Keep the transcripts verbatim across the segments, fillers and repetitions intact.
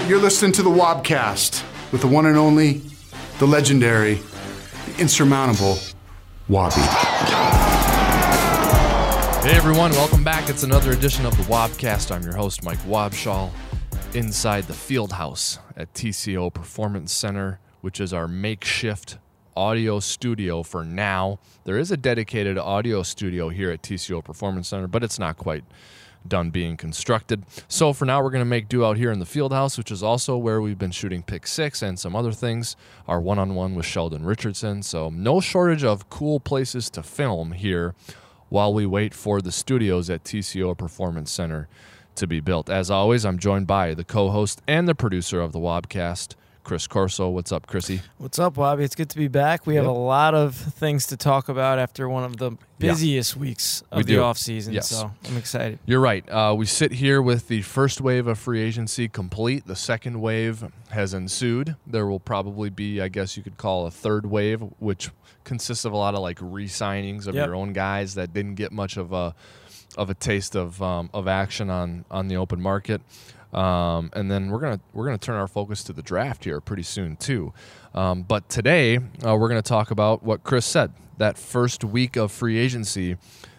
You're listening to the Wobcast with the one and only, the legendary, the insurmountable Wobby. Hey everyone, welcome back. It's another edition of the Wobcast. I'm your host, Mike Wobschall, inside the field house at T C O Performance Center, which is our makeshift audio studio for now. There is a dedicated audio studio here at T C O Performance Center, but it's not quite done being constructed. So for now, we're going to make do out here in the field house, which is also where we've been shooting Pick Six and some other things, our one-on-one with Sheldon Richardson. So no shortage of cool places to film here while we wait for the studios at T C O Performance Center to be built. As always, I'm joined by the co-host and the producer of the Wobcast, Chris Corso. What's up, Chrissy? What's up, Wobby? It's good to be back. We Yep. have a lot of things to talk about after one of the busiest yeah. weeks of we the do. offseason, Yes. so I'm excited. You're right. Uh, we sit here with the first wave of free agency complete. The second wave has ensued. There will probably be, I guess you could call a third wave, which consists of a lot of like re-signings of Yep. your own guys that didn't get much of a of a taste of um, of action on on the open market. Um, and then we're gonna we're gonna turn our focus to the draft here pretty soon too. Um, but today uh, we're gonna talk about what Chris said. That first week of free agency,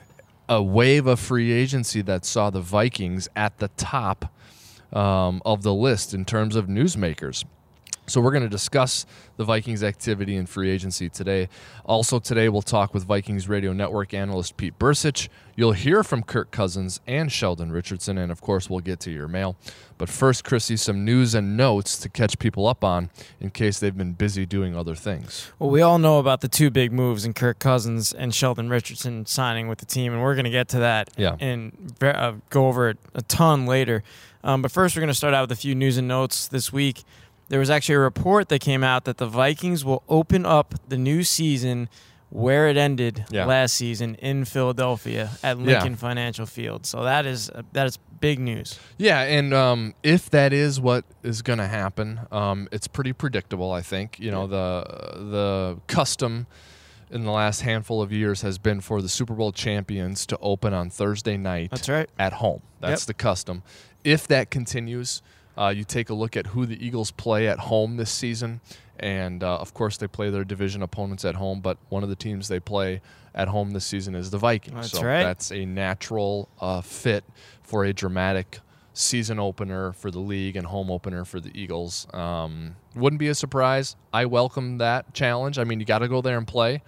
a wave of free agency that saw the Vikings at the top um, of the list in terms of newsmakers. So we're going to discuss the Vikings activity in free agency today. Also today we'll talk with Vikings Radio Network analyst Pete Bursich. You'll hear from Kirk Cousins and Sheldon Richardson, and of course we'll get to your mail. But first, Chrissy, some news and notes to catch people up on in case they've been busy doing other things. Well, we all know about the two big moves in Kirk Cousins and Sheldon Richardson signing with the team, and we're going to get to that Yeah. and uh, go over it a ton later. Um, but first, we're going to start out with a few news and notes this week. There was actually a report that came out that the Vikings will open up the new season where it ended Yeah. last season in Philadelphia at Lincoln Yeah. Financial Field. So that is uh, that is big news. Yeah, and um, if that is what is going to happen, um, it's pretty predictable, I think. You know, the the custom in the last handful of years has been for the Super Bowl champions to open on Thursday night That's right. at home. That's Yep. the custom. If that continues, uh, you take a look at who the Eagles play at home this season. And, uh, of course, they play their division opponents at home, but one of the teams they play at home this season is the Vikings. That's so right. that's a natural uh, fit for a dramatic season opener for the league and home opener for the Eagles. Um, wouldn't be a surprise. I welcome that challenge. I mean, you got to go there and play.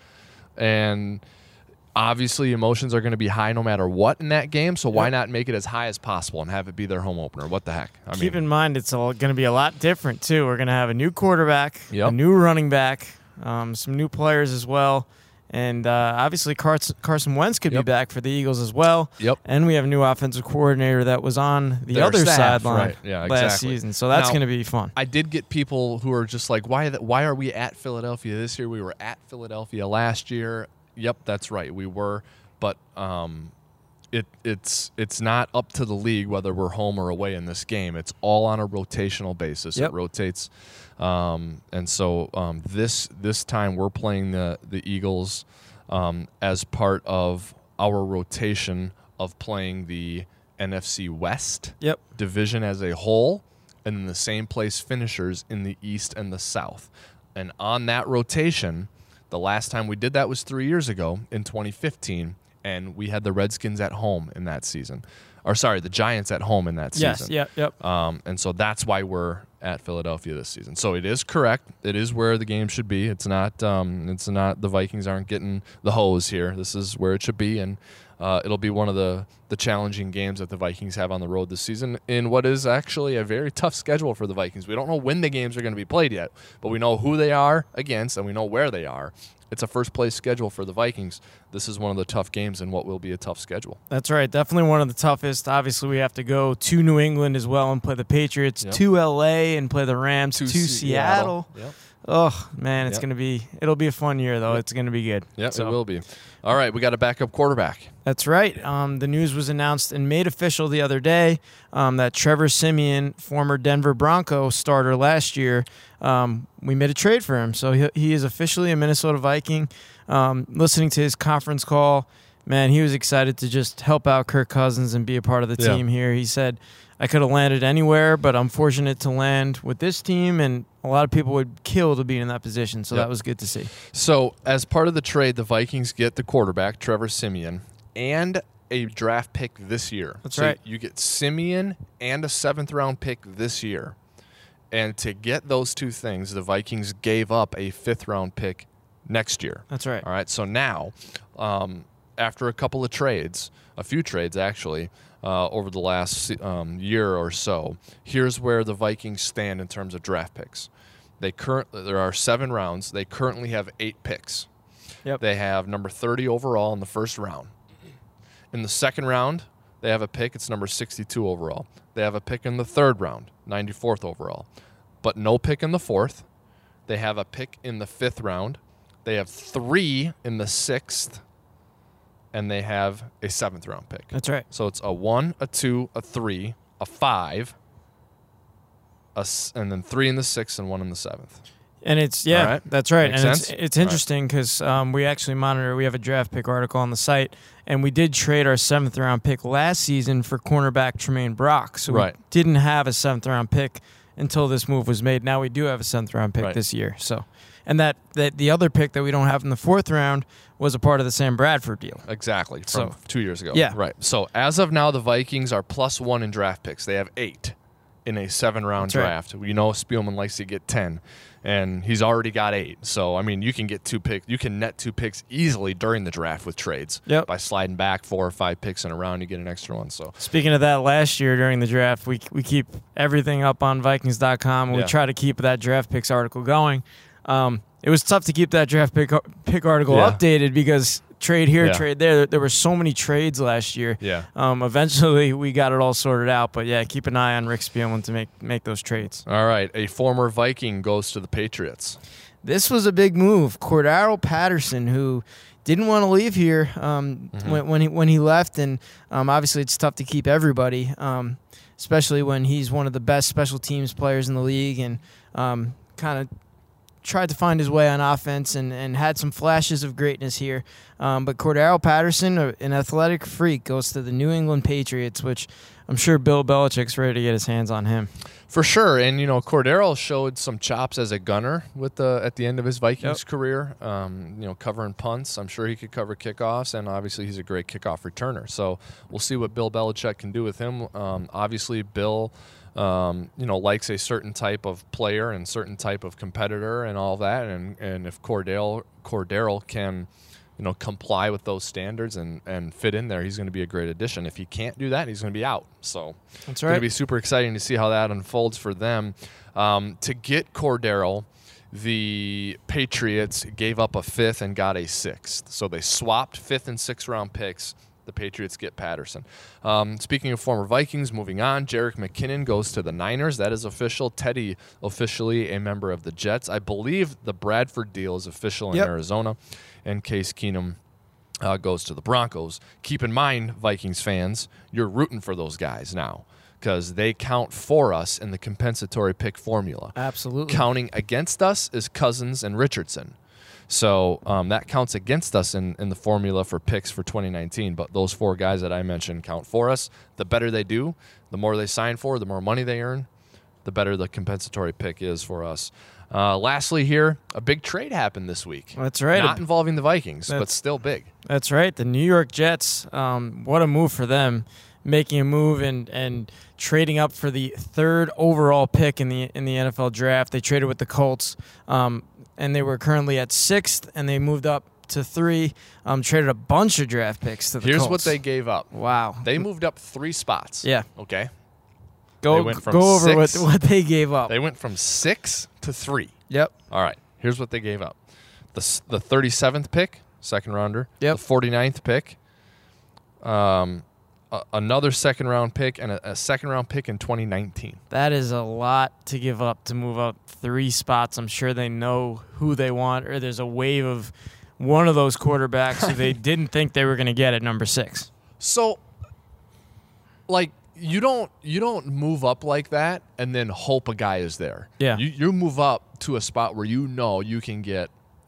And obviously emotions are going to be high no matter what in that game, so why Yep. not make it as high as possible and have it be their home opener? What the heck? I Keep mean, in mind, it's all going to be a lot different, too. We're going to have a new quarterback, Yep. a new running back, um, some new players as well. And uh, obviously Carson, Carson Wentz could Yep. be back for the Eagles as well. Yep. And we have a new offensive coordinator that was on the Their other staff, sideline right. Yeah, last exactly. season. So that's Now, going to be fun. I did get people who are just like, why th- why are we at Philadelphia this year? We were at Philadelphia last year. Yep, that's right. We were. But um, it it's it's not up to the league whether we're home or away in this game. It's all on a rotational basis. Yep. It rotates, um, and so um, this this time we're playing the the Eagles um, as part of our rotation of playing the N F C West Yep. division as a whole, and then the same place finishers in the East and the South. And on that rotation, the last time we did that was three years ago in twenty fifteen. And we had the Redskins at home in that season. Or, sorry, the Giants at home in that Yes, season. yep, yep. Um, and so that's why we're at Philadelphia this season. So it is correct. It is where the game should be. It's not um, It's not the Vikings aren't getting the hose here. This is where it should be. And uh, it'll be one of the, the challenging games that the Vikings have on the road this season in what is actually a very tough schedule for the Vikings. We don't know when the games are going to be played yet, but we know who they are against and we know where they are. It's a first-place schedule for the Vikings. This is one of the tough games in what will be a tough schedule. That's right. Definitely one of the toughest. Obviously, we have to go to New England as well and play the Patriots, Yep. to L A and play the Rams, to, To Seattle. Seattle. Yep. Oh, man, it's Yep. going to be – it'll be a fun year, though. Yep. It's going to be good. Yeah, So- it will be. All right, we got a backup quarterback. That's right. Um, the news was announced and made official the other day um, that Trevor Siemian, former Denver Bronco starter last year, um, we made a trade for him. So he, he is officially a Minnesota Viking. Um, listening to his conference call, man, he was excited to just help out Kirk Cousins and be a part of the Yeah. team here. He said, I could have landed anywhere, but I'm fortunate to land with this team, and a lot of people would kill to be in that position, so Yep. that was good to see. So, as part of the trade, the Vikings get the quarterback, Trevor Siemian, and a draft pick this year. That's so right. You get Siemian and a seventh round pick this year. And to get those two things, the Vikings gave up a fifth round pick next year. That's right. All right. So now, um, after a couple of trades, a few trades actually, uh, over the last um, year or so, here's where the Vikings stand in terms of draft picks. They currently there are seven rounds. They currently have eight picks. Yep. They have number thirty overall in the first round. In the second round, they have a pick. It's number sixty-two overall. They have a pick in the third round, ninety-fourth overall. But no pick in the fourth. They have a pick in the fifth round. They have three in the sixth. And they have a seventh round pick. That's right. So it's a one, a two, a three, a five, a s- and then three in the sixth and one in the seventh. And it's, yeah, All right. that's right. Makes and sense? it's, it's All right. interesting because um, we actually monitor, we have a draft pick article on the site, and we did trade our seventh round pick last season for cornerback Tremaine Brock. So Right. we didn't have a seventh round pick until this move was made. Now we do have a seventh round pick Right. this year. So, and that, that the other pick that we don't have in the fourth round was a part of the Sam Bradford deal. Exactly, from So- two years ago. Yeah. Right. So as of now, the Vikings are plus one in draft picks. They have eight in a seven-round That's right. draft. We know Spielman likes to get ten, and he's already got eight. So, I mean, you can get two picks. You can net two picks easily during the draft with trades. Yep. By sliding back four or five picks in a round, you get an extra one. So, Speaking of that, last year during the draft, we we keep everything up on Vikings dot com, and Yeah. we try to keep that draft picks article going. Um, it was tough to keep that draft pick pick article Yeah. updated because trade here, Yeah. trade there. There were so many trades last year. yeah. Um, eventually, we got it all sorted out. But yeah, keep an eye on Rick Spielman to make make those trades. All right. A former Viking goes to the Patriots. This was a big move. Cordaro Patterson, who didn't want to leave here um, Mm-hmm. when, when he when he left, and um, obviously it's tough to keep everybody, um, especially when he's one of the best special teams players in the league, and um, kind of tried to find his way on offense and, and had some flashes of greatness here. Um, but Cordaro Patterson, a- an athletic freak, goes to the New England Patriots, which I'm sure Bill Belichick's ready to get his hands on him. For sure, and you know Cordero showed some chops as a gunner with the at the end of his Vikings Yep. career. Um, you know, covering punts. I'm sure he could cover kickoffs, and obviously he's a great kickoff returner. So we'll see what Bill Belichick can do with him. Um, obviously, Bill, um, you know, likes a certain type of player and certain type of competitor and all that. And and if Cordero Cordero can, you know, comply with those standards and, and fit in there, he's going to be a great addition. If he can't do that, he's going to be out. So That's it's going to be super exciting to see how that unfolds for them. Um, to get Cordero, the Patriots gave up a fifth and got a sixth. So they swapped fifth and sixth round picks. The Patriots get Patterson. Um, speaking of former Vikings, moving on, Jerick McKinnon goes to the Niners. That is official. Teddy officially a member of the Jets. I believe the Bradford deal is official in Yep. Arizona. And Case Keenum uh, goes to the Broncos. Keep in mind, Vikings fans, you're rooting for those guys now because they count for us in the compensatory pick formula. Absolutely. Counting against us is Cousins and Richardson. So um, that counts against us in, in the formula for picks for twenty nineteen. But those four guys that I mentioned count for us. The better they do, the more they sign for, the more money they earn, the better the compensatory pick is for us. Uh, lastly here, a big trade happened this week. That's right. Not involving the Vikings, but That's- still big. That's right. The New York Jets, um, what a move for them, making a move and, and trading up for the third overall pick in the in the N F L draft. They traded with the Colts, um, and they were currently at sixth, and they moved up to three, um, traded a bunch of draft picks to the Here's Colts. what they gave up. Wow. They moved up three spots. Yeah. Okay. Go, they went from go over what, six- what they gave up. They went from six to three. Yep. All right. Here's what they gave up. The s- the thirty-seventh pick, second rounder. Yep. The forty-ninth pick. Um, a- another second round pick and a, a second round pick in twenty nineteen. That is a lot to give up to move up three spots. I'm sure they know who they want, or there's a wave of one of those quarterbacks who they didn't think they were going to get at number six. So, like, you don't you don't move up like that and then hope a guy is there. Yeah. You you move up to a spot where you know you can get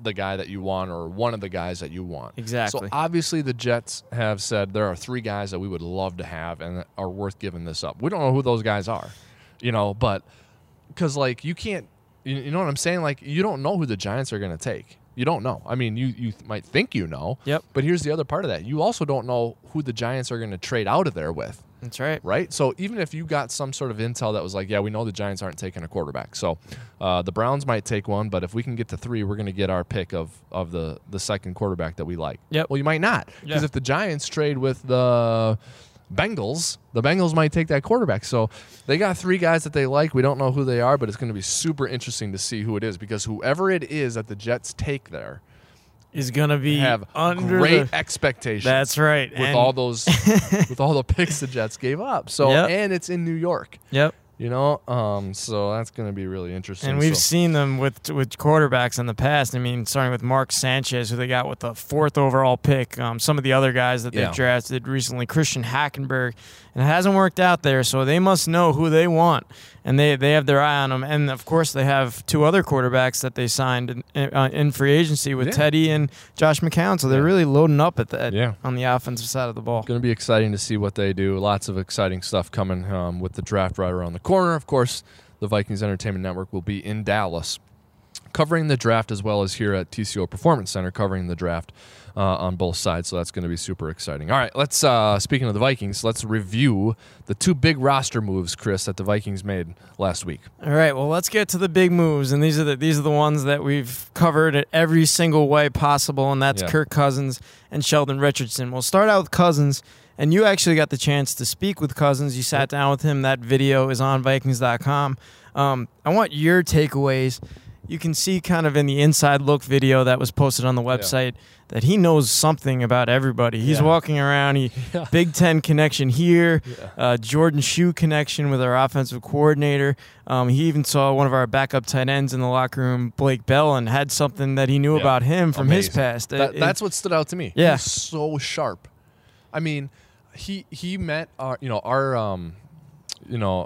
the guy that you want or one of the guys that you want. Exactly. So obviously the Jets have said there are three guys that we would love to have and that are worth giving this up. We don't know who those guys are, you know, but because like you can't, you, you know what I'm saying? Like you don't know who the Giants are going to take. You don't know. I mean, you, you might think you know. Yep. But here's the other part of that. You also don't know who the Giants are going to trade out of there with. That's right. Right? So even if you got some sort of intel that was like, yeah, we know the Giants aren't taking a quarterback. So uh, the Browns might take one, but if we can get to three, we're going to get our pick of, of the, the second quarterback that we like. Yep. Well, you might not. Because Yeah. if the Giants trade with the Bengals, the Bengals might take that quarterback. So they got three guys that they like. We don't know who they are, but it's going to be super interesting to see who it is because whoever it is that the Jets take there Is going to be have under great the, expectations. That's right. With And- all those, with all the picks the Jets gave up. So Yep. and it's in New York. Yep. You know, um, so that's going to be really interesting. And we've so, seen them with with quarterbacks in the past. I mean, starting with Mark Sanchez, who they got with the fourth overall pick. Um, some of the other guys that they've Yeah. drafted recently, Christian Hackenberg, and it hasn't worked out there. So they must know who they want, and they they have their eye on them. And of course, they have two other quarterbacks that they signed in, uh, in free agency with Yeah. Teddy and Josh McCown. So they're Yeah. really loading up at that Yeah. on the offensive side of the ball. going to be exciting to see what they do. Lots of exciting stuff coming um, with the draft right around the corner. Of course, the Vikings Entertainment Network will be in Dallas covering the draft as well as here at T C O Performance Center covering the draft uh, on both sides. So that's going to be super exciting. All right, let's, uh, speaking of the Vikings, let's review the two big roster moves, Chris, that the Vikings made last week. All right, well, let's get to the big moves, and these are the these are the ones that we've covered in every single way possible, and that's Yeah. Kirk Cousins and Sheldon Richardson. We'll start out with Cousins, and you actually got the chance to speak with Cousins. You sat down with him. That video is on Vikings dot com. Um, I want your takeaways. You can see kind of in the inside look video that was posted on the website that he knows something about everybody. He's Yeah. walking around. He Yeah. Big Ten connection here, Yeah. uh, Jordan Shue connection with our offensive coordinator. Um, he even saw one of our backup tight ends in the locker room, Blake Bell, and had something that he knew Yeah. about him from his Amazing. past. That, It- that's what stood out to me. Yeah. He's so sharp. I mean, he he met our you know our um, you know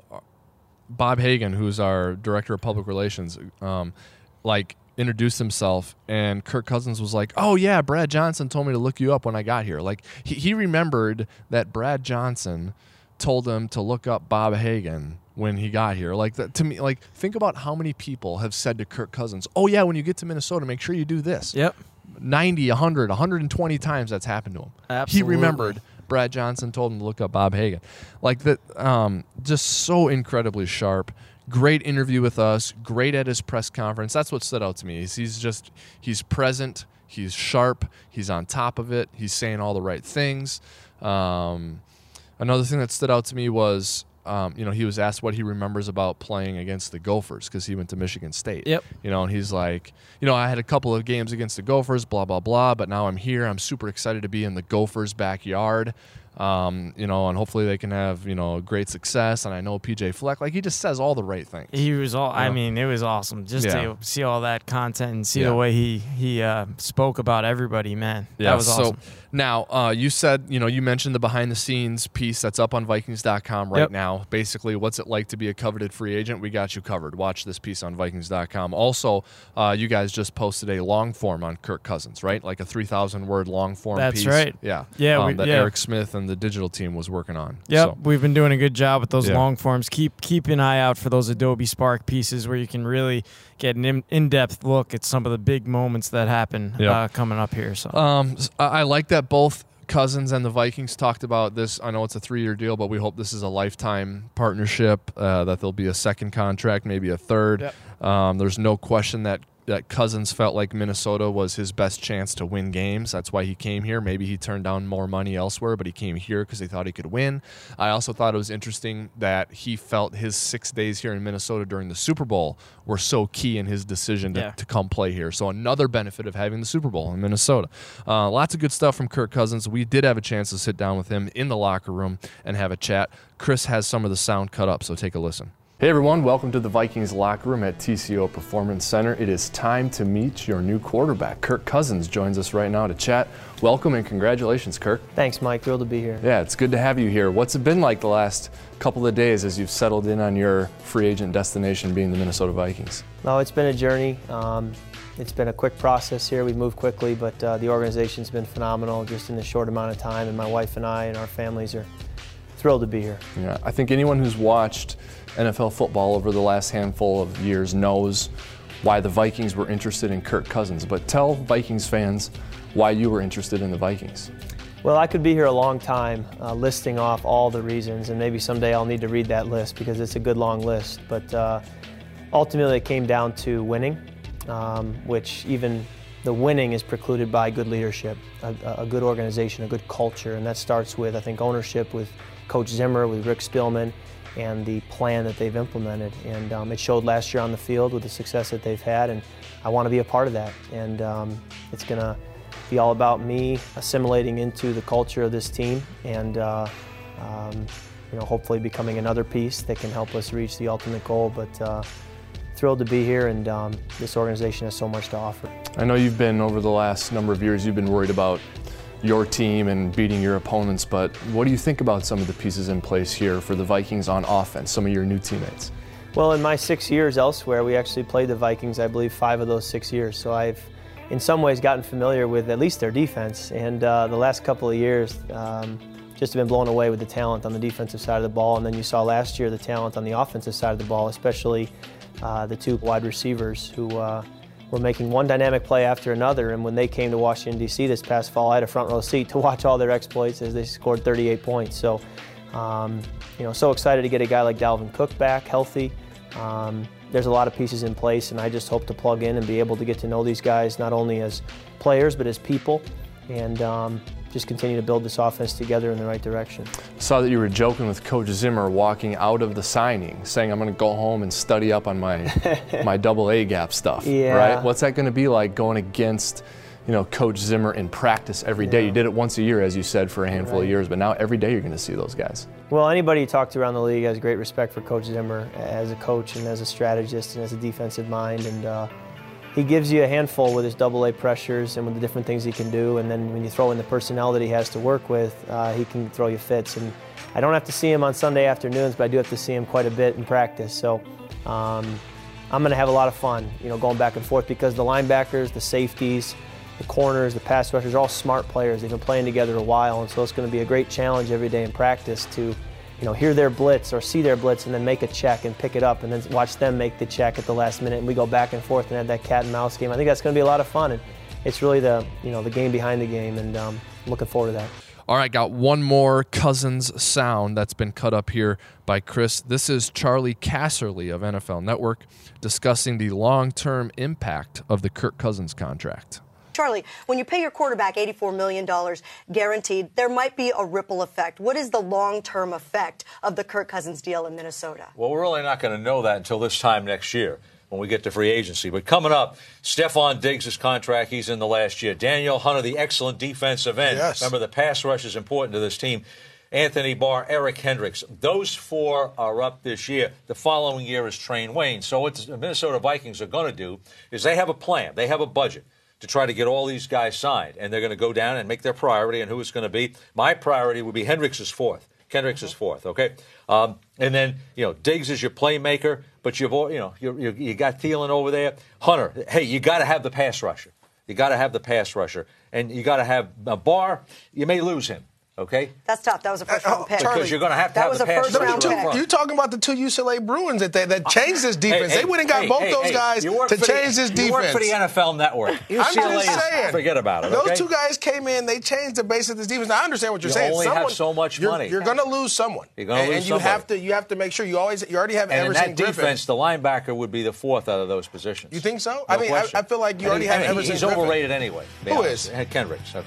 Bob Hagan, who's our director of public relations, um, like introduced himself, and Kirk Cousins was like, "Oh yeah, Brad Johnson told me to look you up when I got here." Like he he remembered that Brad Johnson told him to look up Bob Hagan when he got here. Like that, to me, like think about how many people have said to Kirk Cousins, "Oh yeah, when you get to Minnesota, make sure you do this." Yep. ninety, one hundred, one hundred twenty times that's happened to him. Absolutely. He remembered Brad Johnson told him to look up Bob Hagan. Like that, um, just so incredibly sharp. Great interview with us. Great at his press conference. That's what stood out to me. He's, he's just, he's present. He's sharp. He's on top of it. He's saying all the right things. Um, another thing that stood out to me was, um, you know, he was asked what he remembers about playing against the Gophers because he went to Michigan State. Yep. You know, and he's like, you know, I had a couple of games against the Gophers, blah, blah, blah, but now I'm here. I'm super excited to be in the Gophers' backyard. Um, you know, and hopefully they can have, you know, great success. And I know P J Fleck, like he just says all the right things. He was all. I Yeah. mean, it was awesome just Yeah. to see all that content and see Yeah. the way he he uh, spoke about everybody. Man, Yeah, that was awesome. So now, uh, you said, you know, you mentioned the behind the scenes piece that's up on Vikings dot com right Yep. now. Basically, what's it like to be a coveted free agent? We got you covered. Watch this piece on Vikings dot com. Also, uh, you guys just posted a long form on Kirk Cousins, right? Like a three thousand word long form That's piece. right. Yeah. Yeah, Um, we- that yeah. Eric Smith and the digital team was working on. Yep, So, we've been doing a good job with those Yeah. long forms. Keep keep an eye out for those Adobe Spark pieces where you can really get an in- in-depth look at some of the big moments that happen Yep. uh, coming up here. So Um, s- I I like that both Cousins and the Vikings talked about this. I know it's a three-year deal, but we hope this is a lifetime partnership, uh, that there'll be a second contract, maybe a third. Yep. Um, there's no question that, that Cousins felt like Minnesota was his best chance to win games. That's why he came here. Maybe he turned down more money elsewhere, but he came here because he thought he could win. I also thought it was interesting that he felt his six days here in Minnesota during the Super Bowl were so key in his decision to, Yeah. to come play here. So another benefit of having the Super Bowl in Minnesota. Uh, lots of good stuff from Kirk Cousins. We did have a chance to sit down with him in the locker room and have a chat. Chris has some of the sound cut up, so take a listen. Hey everyone, welcome to the Vikings locker room at T C O Performance Center. It is time to meet your new quarterback. Kirk Cousins joins us right now to chat. Welcome and congratulations, Kirk. Thanks, Mike. Thrilled to be here. Yeah, it's good to have you here. What's it been like the last couple of days as you've settled in on your free agent destination being the Minnesota Vikings? No, it's been a journey. Um, it's been a quick process here. We've moved quickly, but uh, the organization's been phenomenal just in a short amount of time, and my wife and I and our families are thrilled to be here. Yeah, I think anyone who's watched N F L football over the last handful of years knows why the Vikings were interested in Kirk Cousins. But tell Vikings fans why you were interested in the Vikings. Well, I could be here a long time uh, listing off all the reasons, and maybe someday I'll need to read that list because it's a good long list. But uh, ultimately it came down to winning, um, which even the winning is precluded by good leadership, a, a good organization, a good culture, and that starts with, I think, ownership with Coach Zimmer, with Rick Spielman, and the plan that they've implemented. And um, it showed last year on the field with the success that they've had, and I want to be a part of that. And um, it's going to be all about me assimilating into the culture of this team and uh, um, you know, hopefully becoming another piece that can help us reach the ultimate goal. But uh, thrilled to be here, and um, this organization has so much to offer. I know you've been, over the last number of years, you've been worried about your team and beating your opponents, but what do you think about some of the pieces in place here for the Vikings on offense, some of your new teammates? Well, in my six years elsewhere, we actually played the Vikings, I believe, five of those six years. So I've, in some ways, gotten familiar with at least their defense. And uh, the last couple of years, um, just have been blown away with the talent on the defensive side of the ball. And then you saw last year the talent on the offensive side of the ball, especially uh, the two wide receivers who uh, were making one dynamic play after another. And when they came to Washington, D C this past fall, I had a front row seat to watch all their exploits as they scored thirty-eight points. So, um, you know, so excited to get a guy like Dalvin Cook back healthy. Um, there's a lot of pieces in place, and I just hope to plug in and be able to get to know these guys not only as players but as people, and um, just continue to build this offense together in the right direction. Saw that you were joking with Coach Zimmer walking out of the signing, saying, I'm going to go home and study up on my my double A gap stuff. Yeah. Right? What's that going to be like going against, you know, Coach Zimmer in practice every day? Yeah. You did it once a year, as you said, for a handful Right. of years, but now every day you're going to see those guys. Well, anybody you talk to around the league has great respect for Coach Zimmer as a coach and as a strategist and as a defensive mind. And uh, he gives you a handful with his double A pressures and with the different things he can do. And then when you throw in the personnel that he has to work with, uh, he can throw you fits. And I don't have to see him on Sunday afternoons, but I do have to see him quite a bit in practice. So um, I'm going to have a lot of fun, you know, going back and forth, because the linebackers, the safeties, the corners, the pass rushers are all smart players. They've been playing together a while, and so it's going to be a great challenge every day in practice to, you know, hear their blitz or see their blitz and then make a check and pick it up and then watch them make the check at the last minute, and we go back and forth and have that cat and mouse game. I think that's going to be a lot of fun, and it's really the, you know, the game behind the game, and um, I'm looking forward to that. All right, got one more Cousins sound that's been cut up here by Chris. This is Charlie Casserly of N F L Network discussing the long-term impact of the Kirk Cousins contract. Charlie, when you pay your quarterback eighty-four million dollars guaranteed, there might be a ripple effect. What is the long-term effect of the Kirk Cousins deal in Minnesota? Well, we're really not going to know that until this time next year when we get to free agency. But coming up, Stephon Diggs' contract, he's in the last year. Danielle Hunter, the excellent defensive end. Yes. Remember, the pass rush is important to this team. Anthony Barr, Eric Hendricks. Those four are up this year. The following year is Train Wayne. So what the Minnesota Vikings are going to do is they have a plan. They have a budget to try to get all these guys signed, and they're going to go down and make their priority and who it's going to be. My priority would be Hendricks is fourth. Kendricks is fourth, okay? Um, and then, you know, Diggs is your playmaker, but you've, you know, you you you got Thielen over there. Hunter, hey, you got to have the pass rusher. You got to have the pass rusher. And you got to have a Barr. You may lose him. Okay? That's tough. That was a first-round Uh, pick. Charlie, Because you're going to have to That have was the a pass first-round rusher pick. up front. You're talking about the two U C L A Bruins that they, that changed this defense. Hey, they went and got hey, both hey, those hey, guys you work to for the- change this defense. You work for the N F L Network. U C L A I'm just is- saying. Forget about it, Those okay? two guys came in, they changed the base of this defense. Now, I understand what you're You saying. only have Someone- so much you're, money. You're going to lose someone. You're gonna and, lose and you somebody. have to you have to make sure you always you already have And in Everson that Griffin. defense, the linebacker would be the fourth out of those positions. You think so? No I mean, I, question. I feel like you And already he- have and he- Everson He's Griffin. overrated anyway. to be Who honest. is? Kendricks, okay?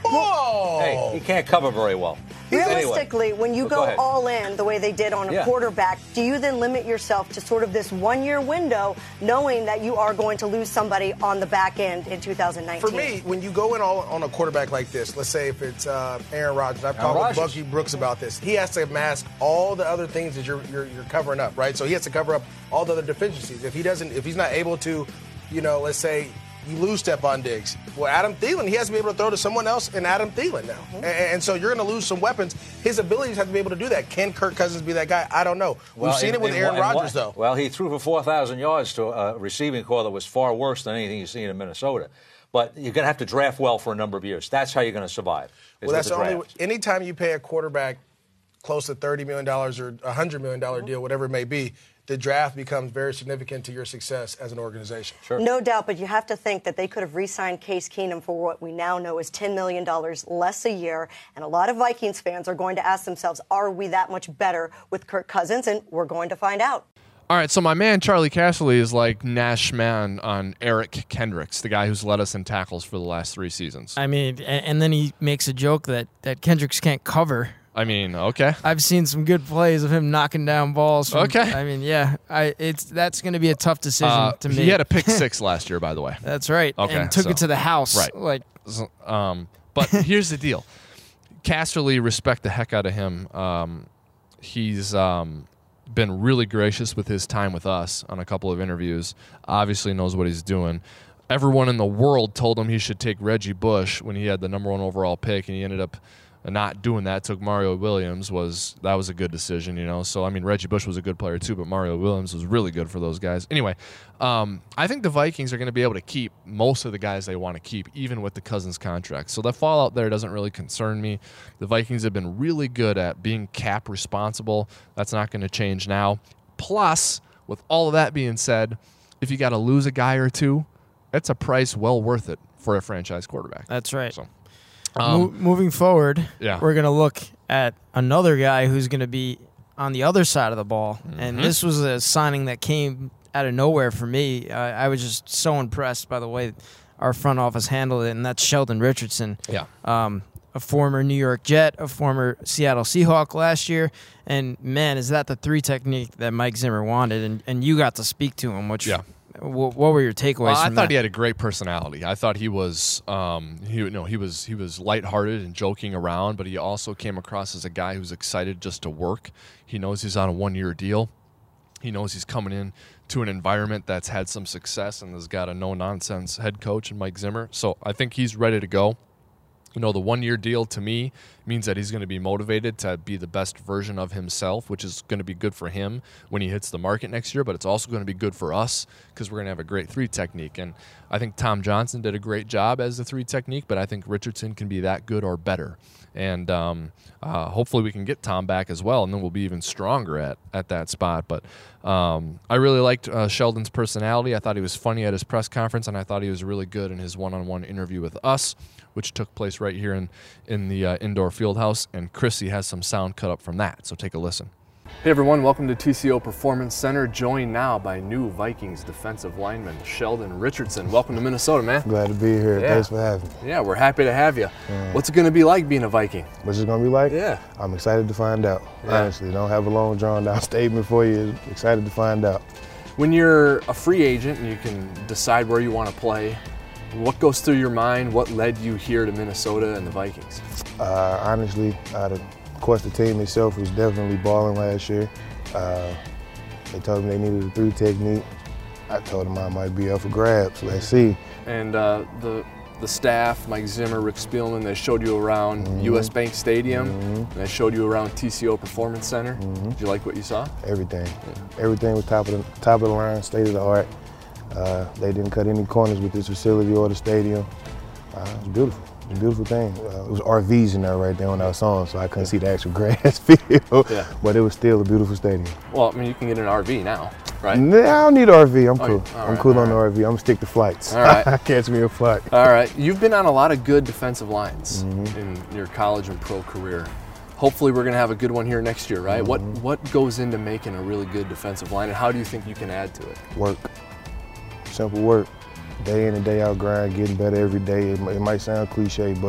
Oh! Hey, he can't cover very well. Realistically, Anyway, when you well, go, go ahead. all in the way they did on a Yeah. quarterback, do you then limit yourself to sort of this one-year window, knowing that you are going to lose somebody on the back end in two thousand nineteen? For me, when you go in all, on a quarterback like this, let's say if it's uh, Aaron Rodgers, I've Aaron talked with Rodgers. Bucky Brooks about this. He has to mask all the other things that you're, you're you're covering up, right? So he has to cover up all the other deficiencies. If he doesn't, if he's not able to, you know, let's say you lose Stephon Diggs. Well, Adam Thielen, he has to be able to throw to someone else in Adam Thielen now. Mm-hmm. And, and so you're going to lose some weapons. His abilities have to be able to do that. Can Kirk Cousins be that guy? I don't know. Well, We've seen in- it with in Aaron one- in Rodgers, one- though. Well, he threw for four thousand yards to a receiving core that was far worse than anything you've seen in Minnesota. But you're going to have to draft well for a number of years. That's how you're going to survive. Well, that's the only. Anytime you pay a quarterback close to thirty million dollars or a one hundred million dollars deal, whatever it may be, the draft becomes very significant to your success as an organization. Sure. No doubt, but you have to think that they could have re-signed Case Keenum for what we now know is ten million dollars less a year. And a lot of Vikings fans are going to ask themselves, are we that much better with Kirk Cousins? And we're going to find out. All right, so my man Charlie Casserly is like Nash Man on Eric Kendricks, the guy who's led us in tackles for the last three seasons. I mean, a- and then he makes a joke that, that Kendricks can't cover. I mean, okay. I've seen some good plays of him knocking down balls. From, Okay. I mean, yeah, I it's that's going to be a tough decision Uh, to make. he had a pick six last year, by the way. That's right. Okay, and took so- it to the house. Right. Like, So, Um, but here's the deal. Casserly, respect the heck out of him. Um, he's um, been really gracious with his time with us on a couple of interviews. Obviously knows what he's doing. Everyone in the world told him he should take Reggie Bush when he had the number one overall pick, and he ended up not doing that. Took Mario Williams. Was that was a good decision, you know. So I mean, Reggie Bush was a good player too, but Mario Williams was really good for those guys. Anyway, um, I think the Vikings are going to be able to keep most of the guys they want to keep, even with the Cousins contract. So the fallout there doesn't really concern me. The Vikings have been really good at being cap responsible. That's not going to change now. Plus, with all of that being said, if you got to lose a guy or two, that's a price well worth it for a franchise quarterback. that's right. So. Mo- Um, moving forward, yeah. we're going to look at another guy who's going to be on the other side of the ball. Mm-hmm. And this was a signing that came out of nowhere for me. Uh, I was just so impressed by the way our front office handled it, and that's Sheldon Richardson. Yeah. Um, a former New York Jet, a former Seattle Seahawk last year. And, man, is that the three technique that Mike Zimmer wanted? And, and you got to speak to him, which Yeah. What, what were your takeaways Well, I from thought that? he had a great personality. I thought he was, um, he you know, he was he was lighthearted and joking around, but he also came across as a guy who's excited just to work. He knows he's on a one-year deal. He knows he's coming in to an environment that's had some success and has got a no-nonsense head coach in Mike Zimmer. So I think he's ready to go. You know, the one-year deal to me means that he's going to be motivated to be the best version of himself, which is going to be good for him when he hits the market next year, but it's also going to be good for us because we're going to have a great three technique. And I think Tom Johnson did a great job as the three technique, but I think Richardson can be that good or better. And um, uh, hopefully we can get Tom back as well, and then we'll be even stronger at, at that spot. But um, I really liked uh, Sheldon's personality. I thought he was funny at his press conference, and I thought he was really good in his one-on-one interview with us, which took place right here in, in the uh, indoor field house. And Chrissy has some sound cut up from that, so take a listen. Hey everyone, welcome to T C O Performance Center, joined now by new Vikings defensive lineman Sheldon Richardson. Welcome to Minnesota, man. Glad to be here. Yeah. Thanks for having me. Yeah, we're happy to have you. What's it going to be like being a Viking? What's it gonna be like? Yeah. I'm excited to find out. Yeah. Honestly, don't have a long drawn down statement for you. Excited to find out. When you're a free agent and you can decide where you want to play, what goes through your mind? What led you here to Minnesota and the Vikings? Uh, honestly, uh, the, of course, the team itself was definitely balling last year. Uh, they told me they needed a three technique. I told them I might be up for grabs. Let's see. And uh, the the staff, Mike Zimmer, Rick Spielman, they showed you around Mm-hmm. U S Bank Stadium, Mhm. and they showed you around T C O Performance Center. Mhm. Did you like what you saw? Everything. Everything was top of the top of the line, state of the art. Uh, they didn't cut any corners with this facility or the stadium. Uh, it was beautiful. It was a beautiful thing. Uh, it was R Vs in there right there when I saw them, so I couldn't see the actual grass field. Yeah. But it was still a beautiful stadium. Well, I mean, you can get an R V now, right? Nah, I don't need R V. I'm Oh, cool. all I'm right, cool all on the right. R V. I'm gonna stick to flights. All right. Catch me a flight. All right. You've been on a lot of good defensive lines Mm-hmm. in your college and pro career. Hopefully, we're going to have a good one here next year, right? What Mm-hmm. What goes into making a really good defensive line, and how do you think you can add to it? Work. Simple work. Day in and day out grind, getting better every day. It, it might sound cliche, but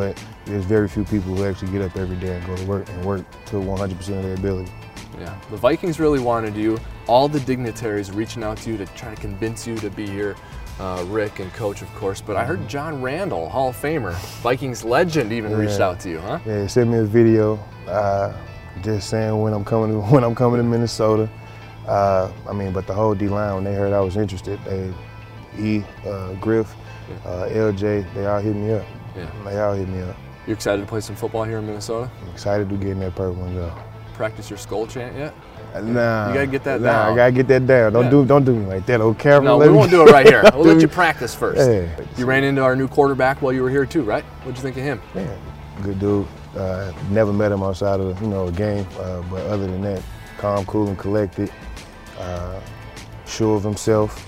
there's very few people who actually get up every day and go to work and work to one hundred percent of their ability. Yeah, the Vikings really wanted you. All the dignitaries reaching out to you to try to convince you to be here. Uh, Rick and Coach, of course, but I heard John Randall, Hall of Famer, Vikings legend, even yeah. reached out to you, huh? Yeah, he sent me a video, uh, just saying when I'm coming to, when I'm coming to Minnesota. Uh, I mean, but the whole D-line, when they heard I was interested, they, E, uh, Griff, yeah. uh, L J, they all hit me up. Yeah. They all hit me up. You excited to play some football here in Minnesota? I'm excited to get in that purple and go. Practice your skull chant yet? Nah, you gotta get that nah, down. I gotta get that down. Don't yeah. do, don't do me like that. On camera. No, let we me, won't do it right here. We'll let you practice first. Yeah. You ran into our new quarterback while you were here too, right? What'd you think of him? Yeah, good dude. Uh, never met him outside of you know a game, uh, but other than that, calm, cool, and collected. Uh, sure of himself.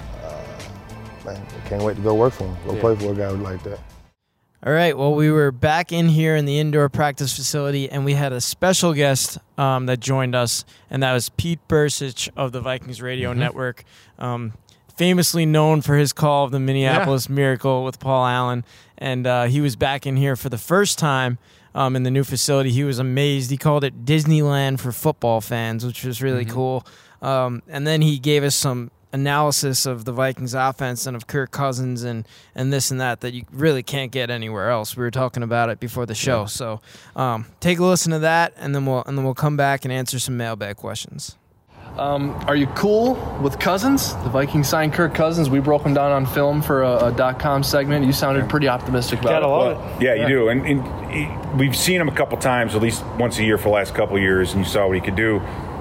Uh, man, I can't wait to go work for him. Go yeah. play for a guy like that. All right, well, we were back in here in the indoor practice facility, and we had a special guest um, that joined us, and that was Pete Bercich of the Vikings Radio mm-hmm. Network, um, famously known for his call of the Minneapolis yeah. Miracle with Paul Allen, and uh, he was back in here for the first time um, in the new facility. He was amazed. He called it Disneyland for football fans, which was really mm-hmm. cool, um, and then he gave us some analysis of the Vikings offense and of Kirk Cousins and, and this and that that you really can't get anywhere else. We were talking about it before the show. Yeah. So um, take a listen to that, and then we'll and then we'll come back and answer some mailbag questions. Um, are you cool with Cousins? The Vikings signed Kirk Cousins. We broke him down on film for a, a .com segment. You sounded pretty optimistic about Gotta it. love it. Yeah, you do. And, and he, we've seen him a couple times, at least once a year for the last couple of years, and you saw what he could do.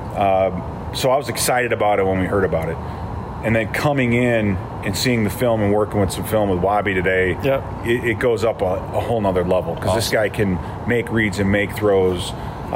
Um, so I was excited about it when we heard about it. And then coming in and seeing the film and working with some film with Wabi today, yep. it, it goes up a, a whole nother level because awesome. This guy can make reads and make throws.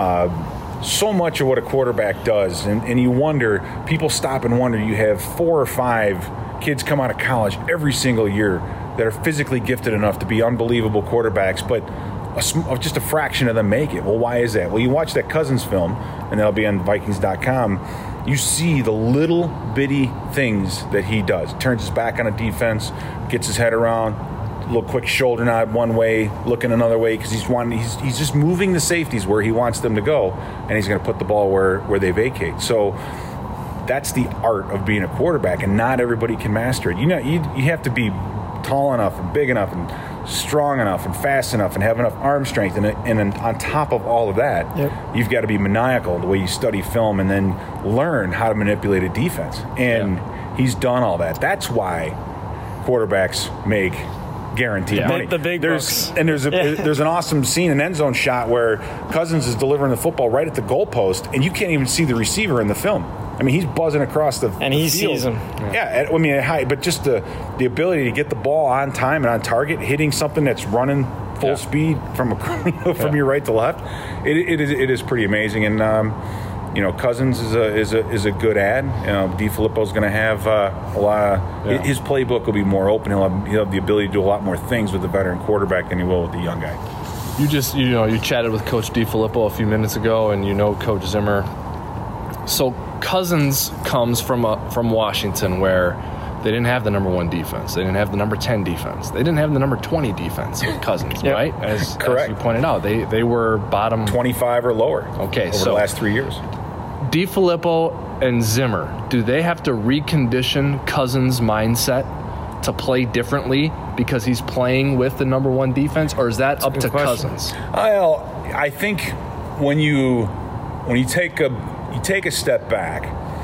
Uh, so much of what a quarterback does, and, and you wonder, people stop and wonder, you have four or five kids come out of college every single year that are physically gifted enough to be unbelievable quarterbacks, but a, just a fraction of them make it. Well, why is that? Well, you watch that Cousins film, and that'll be on Vikings dot com. You see the little bitty things that he does. Turns his back on a defense, gets his head around, a little quick shoulder nod one way, looking another way because he's wanting, he's he's just moving the safeties where he wants them to go, and he's going to put the ball where, where they vacate. So that's the art of being a quarterback, and not everybody can master it. You know, you you have to be tall enough and big enough and strong enough and fast enough and have enough arm strength, and, and on top of all of that, yep. you've got to be maniacal the way you study film and then learn how to manipulate a defense. And yeah. he's done all that. That's why quarterbacks make guaranteed yeah. money. The, the big there's bucks. And there's a yeah. there's an awesome scene, an end zone shot where Cousins is delivering the football right at the goalpost, and you can't even see the receiver in the film. I mean, he's buzzing across the and the he field. sees him. Yeah, I mean, high, but just the the ability to get the ball on time and on target, hitting something that's running full yeah. speed from a, you know, from yeah. your right to left, it, it is it is pretty amazing. And um, you know, Cousins is a is a is a good ad. You know, DeFilippo's going to have uh, a lot of yeah. his playbook will be more open. He'll have, he'll have the ability to do a lot more things with the veteran quarterback than he will with the young guy. You just you know you chatted with Coach DeFilippo a few minutes ago, and you know Coach Zimmer. So Cousins comes from a, from Washington, where they didn't have the number one defense. They didn't have the number ten defense. They didn't have the number twenty defense with Cousins, yep. right? As, Correct. as you pointed out, they they were bottom twenty-five or lower. Okay, over so the last three years. DeFilippo and Zimmer, do they have to recondition Cousins' mindset to play differently because he's playing with the number one defense, or is that That's up to question. Cousins? Well, I think when you when you take a you take a step back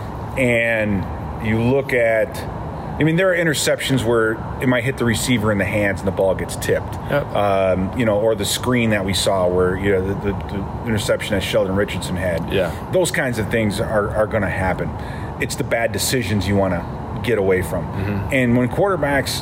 and you look at, I mean, there are interceptions where it might hit the receiver in the hands and the ball gets tipped. Yep. Um, you know, or the screen that we saw where, you know, the, the, the interception that Sheldon Richardson had. Yeah. Those kinds of things are, are going to happen. It's the bad decisions you want to get away from. Mm-hmm. And when quarterbacks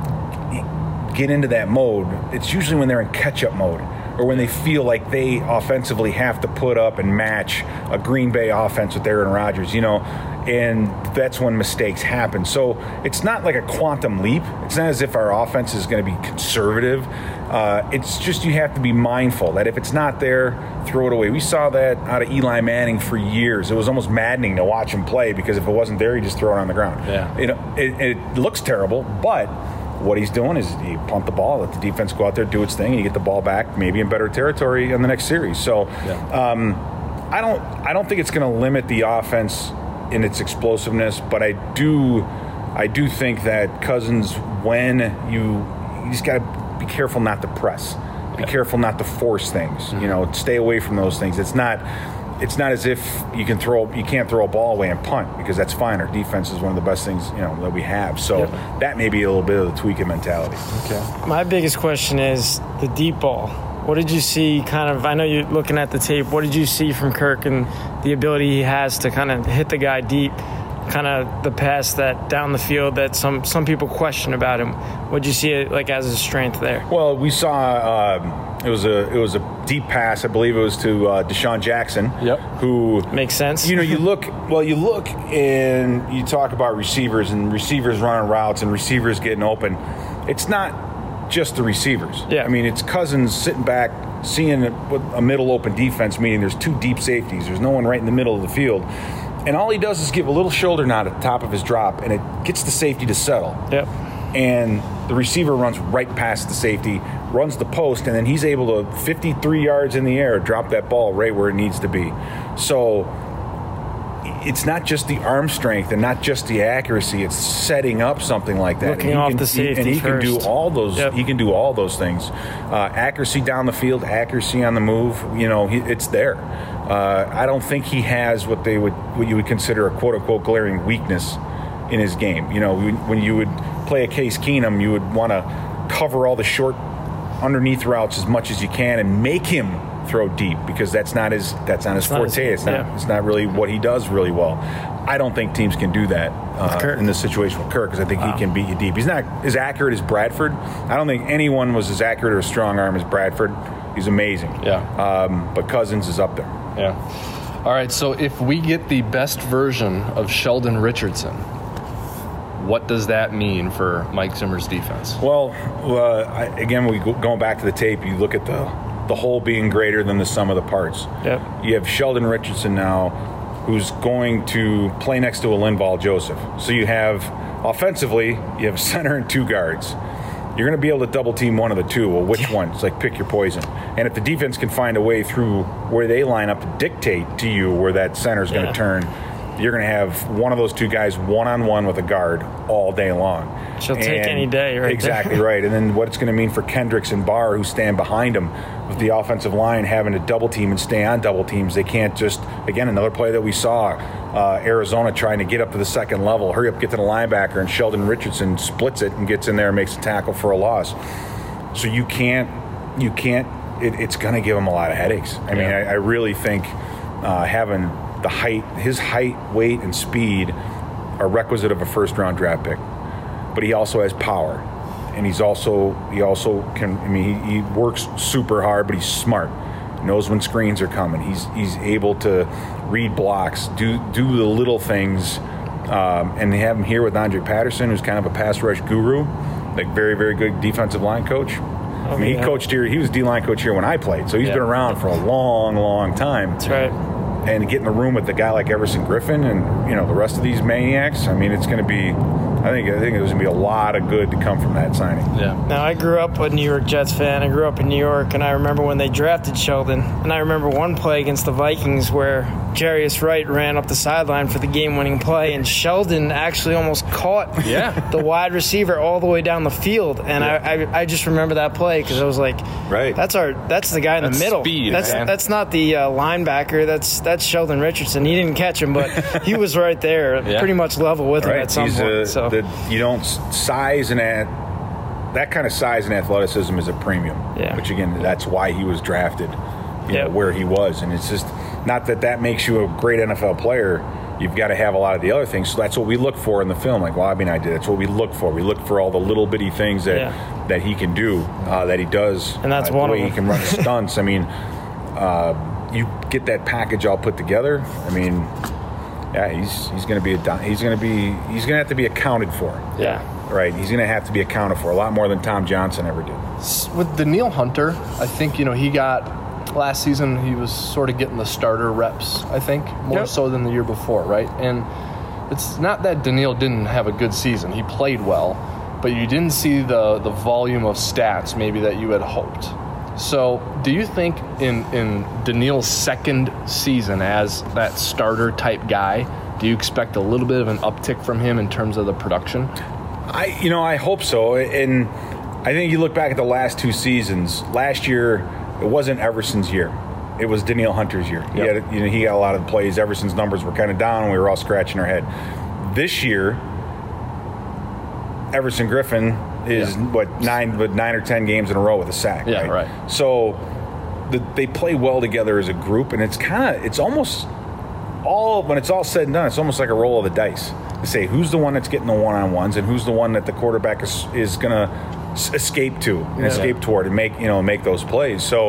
get into that mode, it's usually when they're in catch-up mode, or when they feel like they offensively have to put up and match a Green Bay offense with Aaron Rodgers, you know, and that's when mistakes happen. So it's not like a quantum leap. It's not as if our offense is going to be conservative. Uh, it's just you have to be mindful that if it's not there, throw it away. We saw that out of Eli Manning for years. It was almost maddening to watch him play because if it wasn't there, he'd just throw it on the ground. Yeah. You know, it, it looks terrible, but what he's doing is he punt the ball, let the defense go out there, do its thing, and you get the ball back, maybe in better territory in the next series. So, yeah. um, I don't, I don't think it's going to limit the offense in its explosiveness, but I do, I do think that Cousins, when you, you just got to be careful not to press, be yeah. careful not to force things. Mm-hmm. You know, stay away from those things. It's not. It's not as if you can throw you can't throw a ball away and punt, because that's fine. Our defense is one of the best things, you know, that we have. So yep. that may be a little bit of the tweaking mentality. Okay. My biggest question is the deep ball. What did you see kind of, I know you're looking at the tape, what did you see from Kirk and the ability he has to kind of hit the guy deep, kind of the pass that down the field that some, some people question about him? What did you see it like as a strength there? Well, we saw um, it was a it was a deep pass. I believe it was to uh, Deshaun Jackson. Yep. Who makes sense. You know, you look well. You look and you talk about receivers and receivers running routes and receivers getting open. It's not just the receivers. Yeah. I mean, it's Cousins sitting back, seeing a, a middle open defense, meaning there's two deep safeties. There's no one right in the middle of the field. And all he does is give a little shoulder nod at the top of his drop, and it gets the safety to settle. Yep. And the receiver runs right past the safety, runs the post, and then he's able to, fifty-three yards in the air, drop that ball right where it needs to be. So it's not just the arm strength and not just the accuracy. It's setting up something like that. Looking off can, the safety and he first. can do all those. Yep. He can do all those things. Uh, accuracy down the field, accuracy on the move. You know, he, it's there. Uh, I don't think he has what they would, what you would consider a quote unquote glaring weakness in his game. You know, when you would play a Case Keenum, you would want to cover all the short underneath routes as much as you can and make him throw deep, because that's not his that's not his it's forte. Not his, it's not yeah. it's not really what he does really well. I don't think teams can do that uh, in this situation with Kirk, because I think wow. he can beat you deep. He's not as accurate as Bradford. I don't think anyone was as accurate or strong arm as Bradford. He's amazing. Yeah. Um, but Cousins is up there. Yeah. All right. So if we get the best version of Sheldon Richardson, what does that mean for Mike Zimmer's defense? Well, uh, I, again, we go, going back to the tape, you look at the the whole being greater than the sum of the parts. Yep. You have Sheldon Richardson now, who's going to play next to a Linval Joseph. So you have, offensively, you have a center and two guards. You're going to be able to double team one of the two. Well, which one? It's like pick your poison. And if the defense can find a way through where they line up to dictate to you where that center's going to yeah. turn, you're going to have one of those two guys one-on-one with a guard all day long. She'll and take any day, right? Exactly right. And then what it's going to mean for Kendricks and Barr, who stand behind him, with the offensive line having to double team and stay on double teams. They can't just, again, another play that we saw, uh, Arizona trying to get up to the second level, hurry up, get to the linebacker, and Sheldon Richardson splits it and gets in there and makes a tackle for a loss. So you can't, you can't, it, it's going to give him a lot of headaches. I yeah. mean, I, I really think uh, having the height, his height, weight, and speed are requisite of a first-round draft pick. But he also has power, and he's also he also can. I mean, he, he works super hard, but he's smart. He knows when screens are coming. He's he's able to read blocks, do do the little things, um, and they have him here with Andre Patterson, who's kind of a pass rush guru, like very very good defensive line coach. Oh, I mean, yeah. he coached here. He was D-line coach here when I played, so he's yeah. been around for a long, long time. That's right. And get in the room with a guy like Everson Griffin and, you know, the rest of these maniacs, I mean, it's going to be, I think I think there's going to be a lot of good to come from that signing. Yeah. Now, I grew up a New York Jets fan. I grew up in New York, and I remember when they drafted Sheldon. And I remember one play against the Vikings where Jarius Wright ran up the sideline for the game-winning play, and Sheldon actually almost caught yeah. the wide receiver all the way down the field. And yeah. I, I I just remember that play because I was like, right. that's our that's the guy in that's the middle. Speed, that's man. that's not the uh, linebacker. That's that's Sheldon Richardson. He didn't catch him, but he was right there, yeah. pretty much level with him right. at some He's point. A, so the, you don't size and at that kind of size and athleticism is a premium. Yeah. Which again, that's why he was drafted, you yep. know, where he was, and it's just not that that makes you a great N F L player. You've got to have a lot of the other things. So that's what we look for in the film. Like Bobby and I did. That's what we look for. We look for all the little bitty things that yeah. that he can do, uh, that he does. And that's uh, one the way of he can run stunts. I mean, uh, you get that package all put together. I mean, yeah, he's he's going to be a he's going to be he's going to have to be accounted for. Yeah. Right. He's going to have to be accounted for a lot more than Tom Johnson ever did. With Danielle Hunter, I think, you know, he got. Last season, he was sort of getting the starter reps, I think, more yep. so than the year before, right? And it's not that Danielle didn't have a good season. He played well. but you didn't see the, the volume of stats maybe that you had hoped. So do you think in, in Daniil's second season as that starter type guy, do you expect a little bit of an uptick from him in terms of the production? I, you know, I hope so. And I think you look back at the last two seasons. Last year, it wasn't Everson's year. It was Daniil Hunter's year. He, yep. had, you know, he got a lot of the plays. Everson's numbers were kind of down, and we were all scratching our head. This year, Everson Griffen is yeah. what nine, but nine or ten games in a row with a sack. Yeah, right. right. So the, they play well together as a group, and it's kind of it's almost all when it's all said and done, it's almost like a roll of the dice to say who's the one that's getting the one-on-ones and who's the one that the quarterback is is gonna s- escape to and yeah. escape toward and make you know make those plays. So.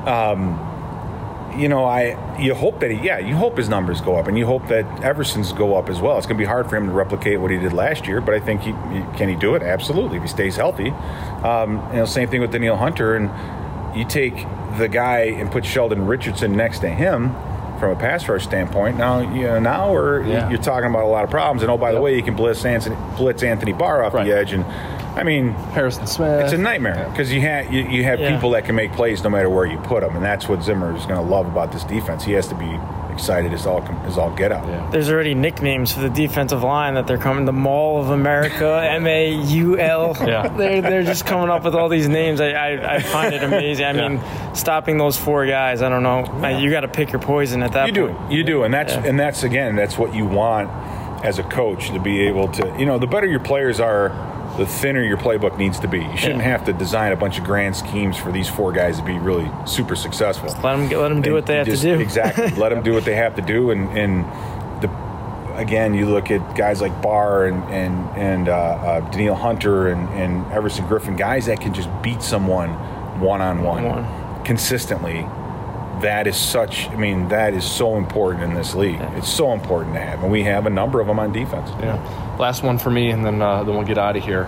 Um, You know, I you hope that he, yeah, you hope his numbers go up, and you hope that Everson's go up as well. It's going to be hard for him to replicate what he did last year, but I think he, he can he do it? Absolutely, if he stays healthy. Um, you know, same thing with Daniil Hunter, and you take the guy and put Sheldon Richardson next to him from a pass rush standpoint. Now, you know, now we're yeah. you're talking about a lot of problems, and oh, by yep. the way, you can blitz Anthony, blitz Anthony Barr off right. the edge, and I mean, Harrison Smith. It's a nightmare because you have you, you have Yeah. people that can make plays no matter where you put them, and that's what Zimmer is going to love about this defense. He has to be excited as all as all get out. Yeah. There's already nicknames for the defensive line that they're coming. The Mall of America, M A U L. Yeah. They're they're just coming up with all these names. I I, I find it amazing. I Yeah. mean, stopping those four guys. I don't know. Yeah. You got to pick your poison at that You point. do, you do, and that's Yeah. and that's again that's what you want as a coach to be able to. You know, the better your players are, the thinner your playbook needs to be. You shouldn't Yeah. have to design a bunch of grand schemes for these four guys to be really super successful. Let them let them do And what they have just- to do. Exactly. Let them do what they have to do, and and the again, you look at guys like Barr and and and uh, uh, Daniil Hunter and and Everson Griffen, guys that can just beat someone one on one consistently. That is such. I mean, that is so important in this league. Yeah. It's so important to have, and we have a number of them on defense. Yeah. Last one for me, and then uh, then we'll get out of here.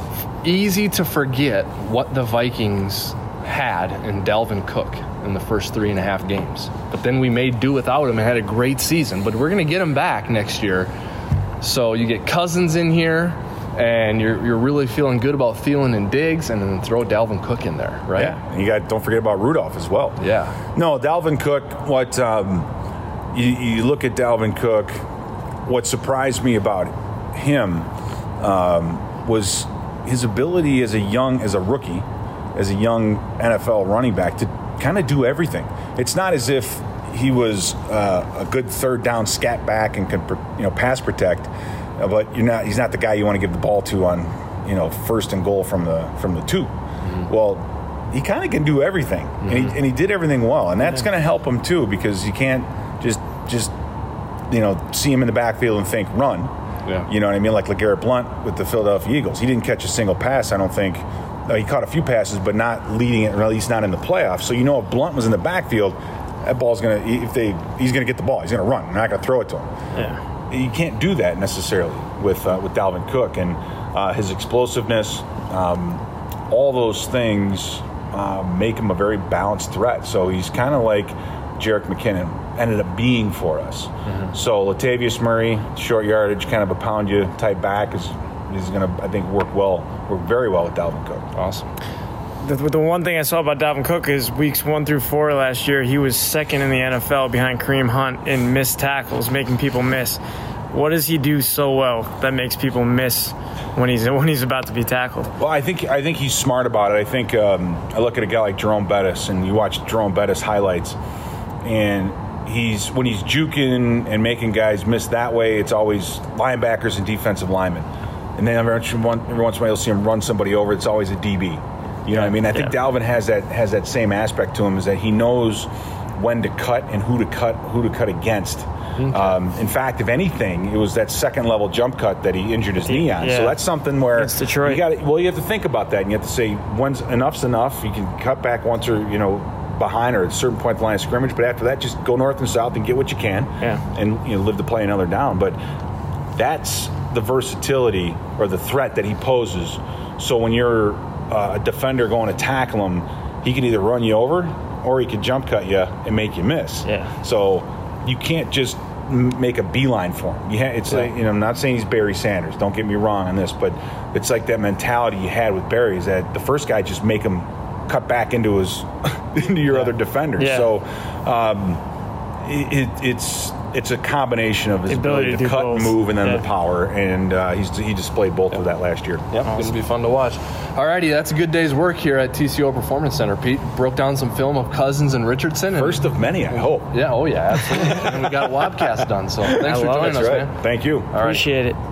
Easy to forget what the Vikings had in Dalvin Cook in the first three and a half games, but then we made do without him and had a great season. But we're going to get him back next year. So you get Cousins in here, and you're you're really feeling good about Thielen and Diggs, and then throw Dalvin Cook in there, right? Yeah, and you got don't forget about Rudolph as well. Yeah. No, Dalvin Cook. What um, you, you look at Dalvin Cook. What surprised me about him um, was his ability as a young, as a rookie, as a young N F L running back to kind of do everything. It's not as if he was uh, a good third down scat back and could, you know, pass protect, but you're not. He's not the guy you want to give the ball to on, you know, first and goal from the from the two. Mm-hmm. Well, he kind of can do everything, mm-hmm. and, he, and he did everything well, and that's yeah. going to help him too because you can't just just you know see him in the backfield and think run. Yeah. You know what I mean? Like LeGarrette Blount with the Philadelphia Eagles, he didn't catch a single pass. I don't think. Uh, he caught a few passes, but not leading it, or at least not in the playoffs. So you know, if Blount was in the backfield, that ball's gonna if they he's gonna get the ball. He's gonna run. They're not gonna throw it to him. Yeah. You can't do that necessarily with uh, with Dalvin Cook and uh, his explosiveness. Um, all those things uh, make him a very balanced threat. So he's kind of like Jerick McKinnon ended up being for us. Mm-hmm. So Latavius Murray, short yardage, kind of a pound you type back is is going to I think work well, work very well with Dalvin Cook. Awesome. The, the one thing I saw about Dalvin Cook is weeks one through four last year, he was second in the N F L behind Kareem Hunt in missed tackles, making people miss. What does he do so well that makes people miss when he's when he's about to be tackled? Well, I think I think he's smart about it. I think um, I look at a guy like Jerome Bettis, and you watch Jerome Bettis highlights, and he's when he's juking and making guys miss that way, it's always linebackers and defensive linemen. And then every once in a while you'll see him run somebody over. It's always a D B. You know what I mean? I think yeah. Dalvin has that has that same aspect to him, is that he knows when to cut and who to cut who to cut against. Okay. Um, in fact, if anything, it was that second level jump cut that he injured his knee on. Yeah. So that's something where That's Detroit. you got well, you have to think about that, and you have to say when's enough's enough. You can cut back once or you know behind or at a certain point the line of scrimmage, but after that, just go north and south and get what you can, yeah. and you know live to play another down. But that's the versatility or the threat that he poses. So when you're uh, a defender going to tackle him, he can either run you over or he can jump cut you and make you miss. Yeah. So you can't just m- make a beeline for him. You ha- it's like, you know, I'm not saying he's Barry Sanders. Don't get me wrong on this, but it's like that mentality you had with Barry is that the first guy just make him cut back into his into your yeah. other defenders. Yeah. So um, it, it, it's it's a combination of his ability, ability to, to cut both. and move, and then yeah. the power, and uh, he's he displayed both yep. of that last year. Yep, awesome. Going to be fun to watch. Alrighty, that's a good day's work here at T C O Performance Center. Pete broke down some film of Cousins and Richardson. And First of many, I hope. Yeah, oh yeah, absolutely. And we got a Wobcast done, so thanks I for joining us, right. man. Thank you. All right. Appreciate it.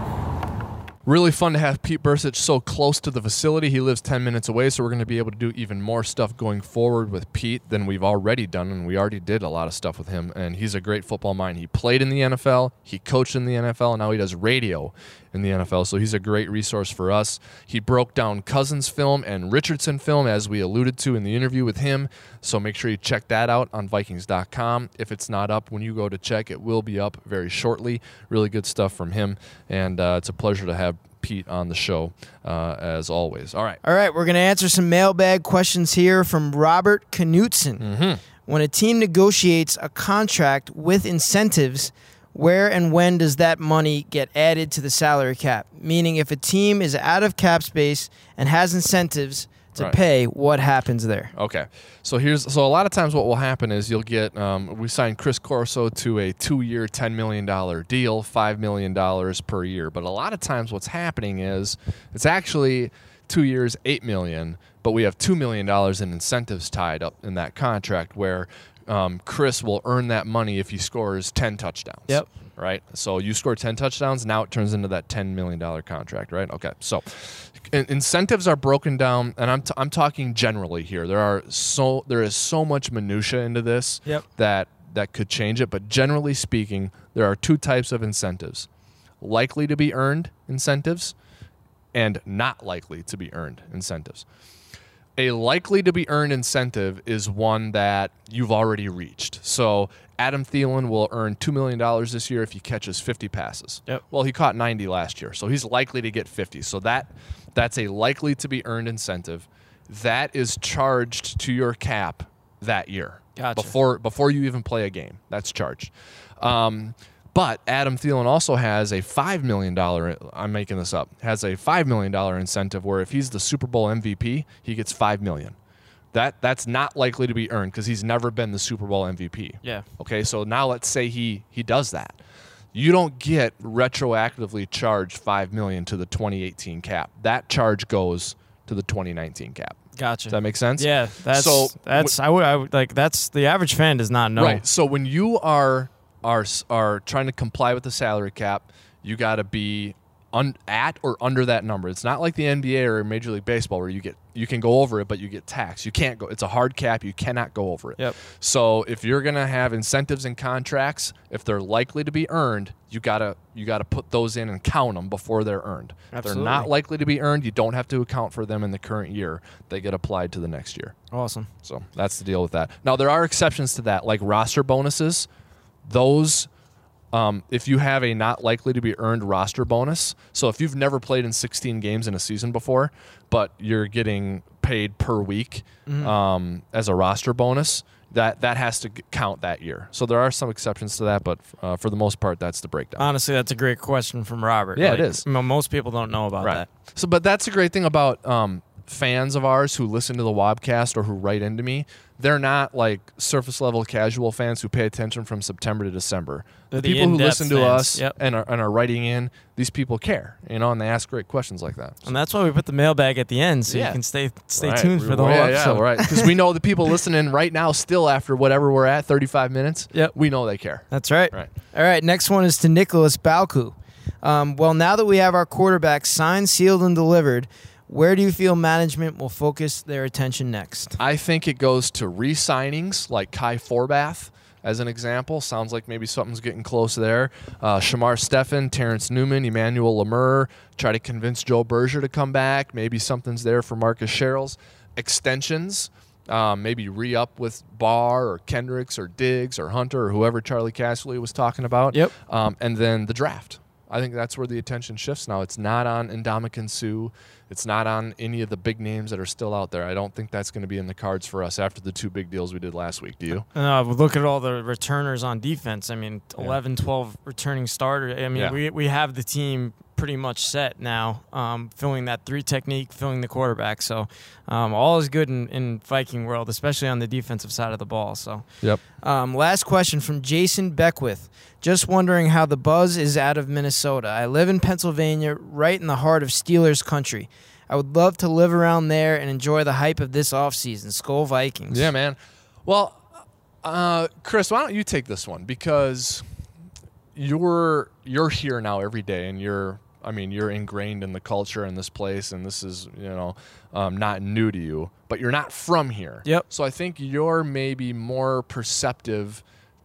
Really fun to have Pete Bercich so close to the facility. He lives ten minutes away, so we're going to be able to do even more stuff going forward with Pete than we've already done, and we already did a lot of stuff with him, and he's a great football mind. He played in the N F L, he coached in the N F L, and now he does radio in the N F L, so he's a great resource for us. He broke down Cousins film and Richardson film, as we alluded to in the interview with him, so make sure you check that out on Vikings dot com. If it's not up when you go to check, it will be up very shortly. Really good stuff from him, and uh, it's a pleasure to have Pete on the show, uh, as always. All right. All right, we're going to answer some mailbag questions here from Robert Knutson. Mm-hmm. When a team negotiates a contract with incentives, where and when does that money get added to the salary cap? Meaning if a team is out of cap space and has incentives to right. pay, what happens there? Okay. So here's so a lot of times what will happen is you'll get um, we signed Chris Corso to a two-year, ten million dollars deal, five million dollars per year. But a lot of times what's happening is it's actually two years, eight million dollars, but we have two million dollars in incentives tied up in that contract where um, Chris will earn that money if he scores ten touchdowns. Yep. Right? So you score ten touchdowns, now it turns into that ten million dollars contract, right? Okay. So in- incentives are broken down, and I'm, t- I'm talking generally here. There are so there is so much minutia into this Yep. that that could change it, but generally speaking, there are two types of incentives. Likely to be earned incentives and not likely to be earned incentives. A likely to be earned incentive is one that you've already reached. So Adam Thielen will earn two million dollars this year if he catches fifty passes. Yep. Well, he caught ninety last year, so he's likely to get fifty. So that that's a likely to be earned incentive. That is charged to your cap that year. Gotcha. Before before you even play a game. That's charged. Um, But Adam Thielen also has a five million dollars, I'm making this up, has a five million dollars incentive where if he's the Super Bowl M V P, he gets five million dollars. That, that's not likely to be earned because he's never been the Super Bowl M V P. Yeah. Okay, so now let's say he, he does that. You don't get retroactively charged five million dollars to the twenty eighteen cap. That charge goes to the twenty nineteen cap. Gotcha. Does that make sense? Yeah, that's so that's I would, I would like that's the average fan does not know. Right. So when you are are are trying to comply with the salary cap, you got to be un, at or under that number. It's not like the N B A or Major League Baseball where you get you can go over it, but you get taxed. You can't go. It's a hard cap. You cannot go over it. Yep. So if you're gonna have incentives and contracts, if they're likely to be earned, you gotta you gotta put those in and count them before they're earned. If Absolutely. they're not likely to be earned, you don't have to account for them in the current year. They get applied to the next year. Awesome. So that's the deal with that. Now there are exceptions to that, like roster bonuses. Those, um, if you have a not likely to be earned roster bonus, so if you've never played in sixteen games in a season before, but you're getting paid per week Mm-hmm. um, as a roster bonus, that that has to g- count that year. So there are some exceptions to that, but uh, for the most part, that's the breakdown. Honestly, that's a great question from Robert. Yeah, Like, it is. m- Most people don't know about Right. that. So, but that's a great thing about um, fans of ours who listen to the Wobcast or who write into me. They're not like surface level casual fans who pay attention from September to December. They're the the people who in-depth listen to fans. us Yep. and are and are writing in, these people care, you know, and they ask great questions like that. And that's why we put the mailbag at the end, so Yeah. you can stay stay Right. tuned for the whole yeah, episode. Yeah, right. Because we know the people listening right now, still after whatever we're at, thirty-five minutes. Yep. We know they care. That's right. Right. All right, next one is to Nicholas Balku. Um, well, now that we have our quarterback signed, sealed, and delivered, where do you feel management will focus their attention next? I think it goes to re-signings like Kai Forbath, as an example. Sounds like maybe something's getting close there. Uh, Shamar Stephan, Terrence Newman, Emmanuel Lemur. Try to convince Joe Berger to come back. Maybe something's there for Marcus Sherrills. Extensions. Um, maybe re-up with Barr or Kendricks or Diggs or Hunter or whoever Charlie Casserly was talking about. Yep. Um, and then the draft. I think that's where the attention shifts now. It's not on Ndamukong Suh. It's not on any of the big names that are still out there. I don't think that's going to be in the cards for us after the two big deals we did last week. Do you? Uh, look at all the returners on defense. I mean, Yeah. eleven, twelve returning starters. I mean, Yeah. we we have the team pretty much set now, um, filling that three technique, filling the quarterback. So um, all is good in, in Viking world, especially on the defensive side of the ball. So Yep. Um, last question from Jason Beckwith. Just wondering how the buzz is out of Minnesota. I live in Pennsylvania, right in the heart of Steelers country. I would love to live around there and enjoy the hype of this offseason. Skol Vikings. Yeah, man. Well, uh, Chris, why don't you take this one? Because you're you're here now every day, and you're I mean you're ingrained in the culture in this place, and this is you know um, not new to you, but you're not from here. Yep. So I think you're maybe more perceptive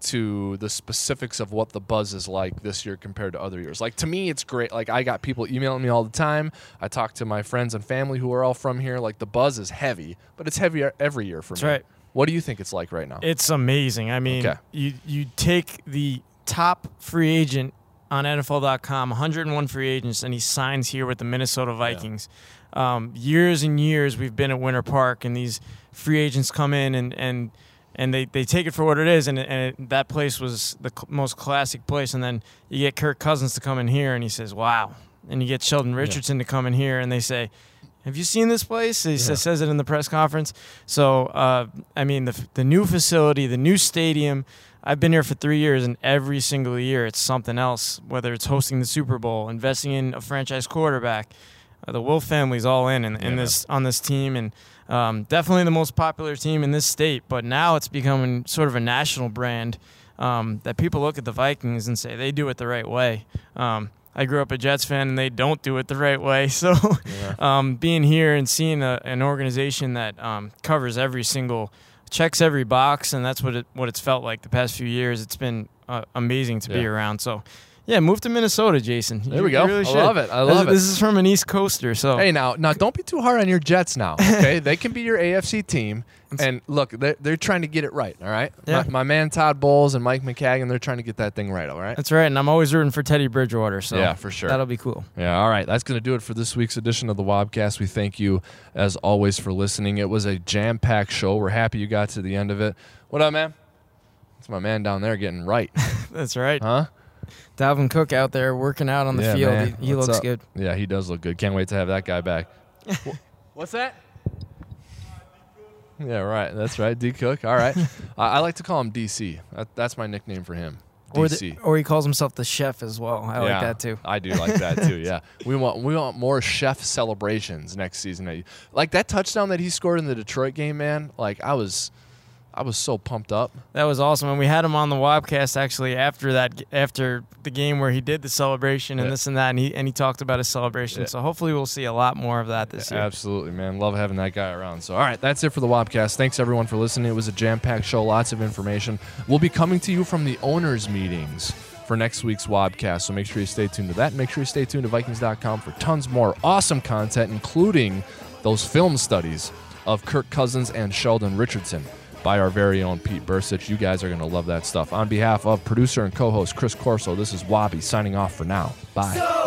to the specifics of what the buzz is like this year compared to other years. Like, to me, it's great. Like, I got people emailing me all the time. I talk to my friends and family who are all from here. Like, the buzz is heavy, but it's heavier every year for That's me. right. What do you think it's like right now? It's amazing. I mean, Okay. you you take the top free agent on N F L dot com, one hundred one free agents, and he signs here with the Minnesota Vikings. Um, years and years we've been at Winter Park, and these free agents come in and and, and they, they take it for what it is, and, it, and it, that place was the cl- most classic place. And then you get Kirk Cousins to come in here, and he says, wow. And you get Sheldon Richardson to come in here, and they say, have you seen this place? He Yeah. says it in the press conference. So, uh, I mean, the the new facility, the new stadium, I've been here for three years, and every single year it's something else, whether it's hosting the Super Bowl, investing in a franchise quarterback. Uh, the Wolf family's all in, in, in Yeah. this on this team, and um, definitely the most popular team in this state. But now it's becoming sort of a national brand um, that people look at the Vikings and say they do it the right way. Um, I grew up a Jets fan, and they don't do it the right way. So Yeah. um, being here and seeing a, an organization that um, covers every single, checks every box, and that's what it what it's felt like the past few years. It's been uh, amazing to be Yeah. around. So, yeah, move to Minnesota, Jason. There You- we go. you really I should. love it. I This- love it. This is from an East Coaster, so Hey, now, now, don't be too hard on your Jets now, okay? They can be your A F C team. And look, they're, they're trying to get it right, all right? Yeah. My, my man Todd Bowles and Mike McCagan, they're trying to get that thing right, all right? that's right. And I'm always rooting for Teddy Bridgewater. So Yeah, for sure. that'll be cool. Yeah, all right. That's going to do it for this week's edition of the Wobcast. We thank you, as always, for listening. It was a jam-packed show. We're happy you got to the end of it. What up, man? It's my man down there getting right. That's right. Huh? Dalvin Cook out there working out on the Yeah, field. man. He, he What's looks up? good. Yeah, he does look good. Can't wait to have that guy back. Wh- What's that? Yeah, right. That's right. D Cook. All right. I, I like to call him D C. That, that's my nickname for him. Or, D C. the, or he calls himself the chef as well. I Yeah, like that too. I do like that too. Yeah, we want we want more chef celebrations next season. Like that touchdown that he scored in the Detroit game, man. Like I was, I was so pumped up. That was awesome, and we had him on the Wobcast actually after that, after the game where he did the celebration and Yeah. this and that, and he and he talked about his celebration. Yeah. So hopefully we'll see a lot more of that this year. Absolutely, man. Love having that guy around. So, all right, that's it for the Wobcast. Thanks, everyone, for listening. It was a jam-packed show, lots of information. We'll be coming to you from the owners' meetings for next week's Wobcast, so make sure you stay tuned to that. And make sure you stay tuned to Vikings dot com for tons more awesome content, including those film studies of Kirk Cousins and Sheldon Richardson by our very own Pete Bursich. You guys are going to love that stuff. On behalf of producer and co-host Chris Corso, this is Wobby signing off for now. Bye.